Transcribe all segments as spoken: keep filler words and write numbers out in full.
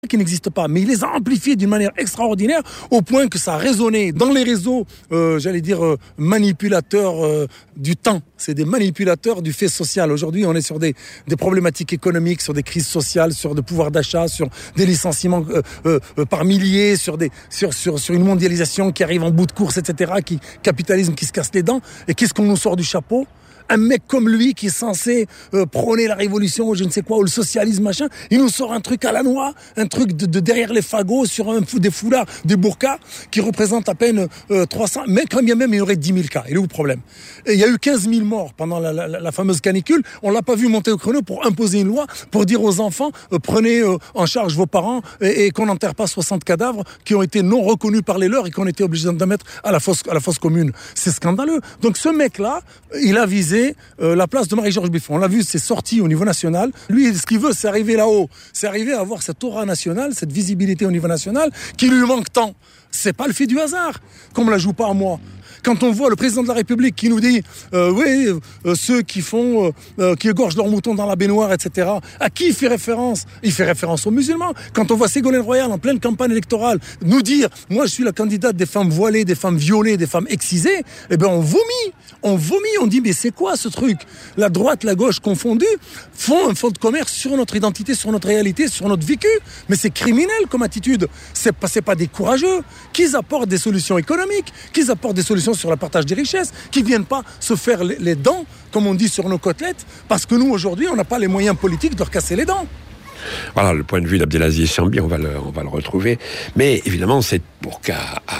qui n'existent pas, mais il les a amplifiés d'une manière extraordinaire au point que ça a résonné dans les réseaux, euh, j'allais dire, euh, manipulateurs euh, du temps. C'est des manipulateurs du fait social. Aujourd'hui, on est sur des, des problématiques économiques, sur des crises sociales, sur le pouvoir d'achat, sur des licenciements euh, euh, euh, par milliers, sur, des, sur, sur, sur une mondialisation qui arrive en bout de course, et cetera, qui, capitalisme qui se casse les dents. Et qu'est-ce qu'on nous sort du chapeau ? Un mec comme lui qui est censé euh, prôner la révolution ou je ne sais quoi, ou le socialisme machin, il nous sort un truc à la noix, un truc de, de derrière les fagots sur un fou des foulards, des burkas qui représentent à peine euh, trois cents, mais quand bien même il y aurait dix mille cas. Il est où le problème ? Et il y a eu quinze mille morts pendant la, la, la fameuse canicule. On l'a pas vu monter au chrono pour imposer une loi, pour dire aux enfants euh, prenez euh, en charge vos parents et, et qu'on n'enterre pas soixante cadavres qui ont été non reconnus par les leurs et qu'on était obligé de mettre à la fosse à la fosse commune. C'est scandaleux. Donc ce mec-là, il a visé Euh, la place de Marie-Georges Biffon. On l'a vu, c'est sorti au niveau national. Lui, ce qu'il veut, c'est arriver là-haut. C'est arriver à avoir cette aura nationale, cette visibilité au niveau national, qui lui manque tant. C'est pas le fait du hasard, qu'on me la joue pas à moi. Quand on voit le président de la République qui nous dit euh, oui, euh, ceux qui font, euh, euh, qui égorgent leurs moutons dans la baignoire, et cetera. À qui il fait référence ? Il fait référence aux musulmans. Quand on voit Ségolène Royal en pleine campagne électorale nous dire moi je suis la candidate des femmes voilées, des femmes violées, des femmes excisées, eh ben on vomit, on vomit, on dit mais c'est quoi ce truc ? La droite, la gauche confondues font un fonds de commerce sur notre identité, sur notre réalité, sur notre vécu. Mais c'est criminel comme attitude. C'est pas, c'est pas des courageux. Qu'ils apportent des solutions économiques, qu'ils apportent des solutions sur le partage des richesses, qui viennent pas se faire les, les dents, comme on dit sur nos côtelettes, parce que nous, aujourd'hui, on n'a pas les moyens politiques de leur casser les dents. Voilà le point de vue d'Abdelaziz Chambi, on va le, on va le retrouver. Mais évidemment, cette burqa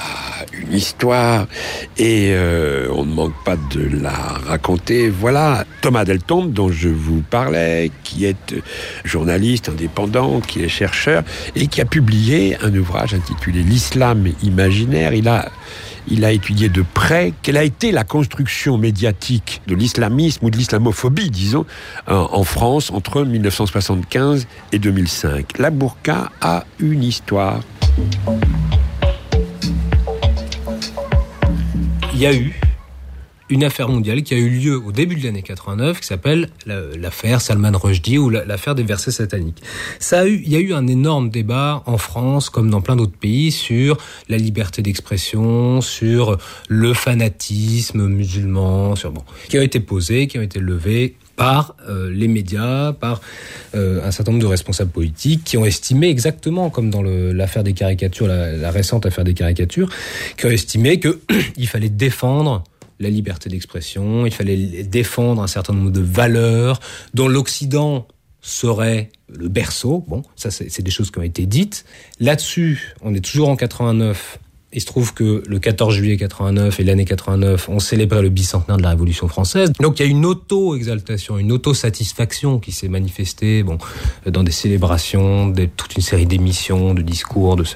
a une histoire et euh, on ne manque pas de la raconter. Voilà Thomas Deltombe, dont je vous parlais, qui est journaliste indépendant, qui est chercheur et qui a publié un ouvrage intitulé L'islam imaginaire. Il a Il a étudié de près quelle a été la construction médiatique de l'islamisme ou de l'islamophobie, disons, en France entre dix-neuf cent soixante-quinze et deux mille cinq. La burqa a une histoire. Il y a eu une affaire mondiale qui a eu lieu au début de l'année quatre-vingt-neuf, qui s'appelle l'affaire Salman Rushdie ou l'affaire des versets sataniques. Ça a eu, il y a eu un énorme débat en France, comme dans plein d'autres pays, sur la liberté d'expression, sur le fanatisme musulman, sur bon, qui ont été posés, qui ont été levés par euh, les médias, par euh, un certain nombre de responsables politiques qui ont estimé exactement, comme dans le, l'affaire des caricatures, la, la récente affaire des caricatures, qui ont estimé que il fallait défendre la liberté d'expression, il fallait défendre un certain nombre de valeurs dont l'Occident serait le berceau. Bon, ça c'est, c'est des choses qui ont été dites. Là-dessus, on est toujours en quatre-vingt-neuf. Il se trouve que le quatorze juillet quatre-vingt-neuf et l'année quatre-vingt-neuf, on célébrait le bicentenaire de la Révolution française. Donc il y a une auto-exaltation, une auto-satisfaction qui s'est manifestée, bon, dans des célébrations, de toute une série d'émissions, de discours, de...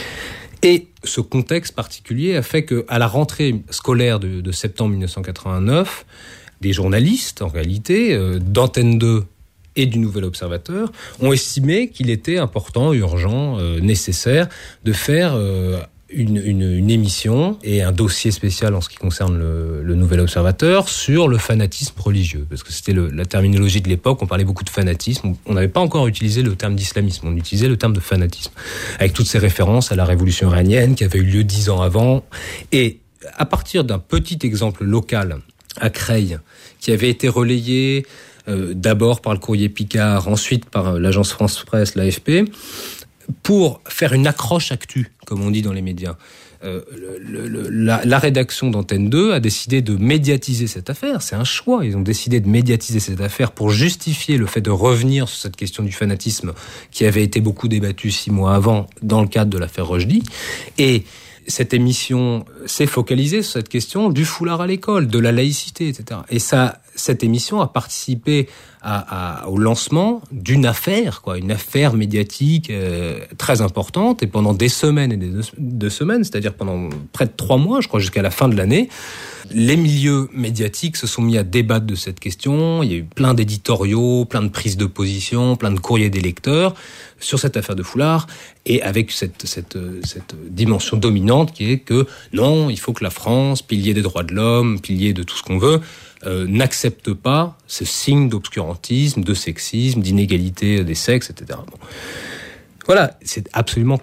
Et ce contexte particulier a fait qu'à la rentrée scolaire de, de septembre dix-neuf cent quatre-vingt-neuf, des journalistes, en réalité, euh, d'Antenne deux et du Nouvel Observateur, ont estimé qu'il était important, urgent, euh, nécessaire de faire euh, une, une, une émission et un dossier spécial en ce qui concerne le, le Nouvel Observateur sur le fanatisme religieux. Parce que c'était le, la terminologie de l'époque, on parlait beaucoup de fanatisme. On n'avait pas encore utilisé le terme d'islamisme, on utilisait le terme de fanatisme. Avec toutes ces références à la révolution iranienne qui avait eu lieu dix ans avant. Et à partir d'un petit exemple local à Creil, qui avait été relayé euh, d'abord par le Courrier Picard, ensuite par l'agence France Presse, l'A F P, pour faire une accroche actu, comme on dit dans les médias. Euh, le, le, la, la rédaction d'Antenne deux a décidé de médiatiser cette affaire. C'est un choix. Ils ont décidé de médiatiser cette affaire pour justifier le fait de revenir sur cette question du fanatisme qui avait été beaucoup débattue six mois avant dans le cadre de l'affaire Rushdie. Et cette émission s'est focalisée sur cette question du foulard à l'école, de la laïcité, et cetera. Et ça, cette émission a participé à, à, au lancement d'une affaire, quoi, une affaire médiatique euh, très importante. Et pendant des semaines et des deux, deux semaines, c'est-à-dire pendant près de trois mois, je crois, jusqu'à la fin de l'année, les milieux médiatiques se sont mis à débattre de cette question. Il y a eu plein d'éditoriaux, plein de prises de position, plein de courriers des lecteurs sur cette affaire de foulard, et avec cette, cette, cette dimension dominante qui est que non, il faut que la France, pilier des droits de l'homme, pilier de tout ce qu'on veut, euh, n'accepte pas ce signe d'obscurantisme, de sexisme, d'inégalité des sexes, et cetera. Bon. Voilà, c'est absolument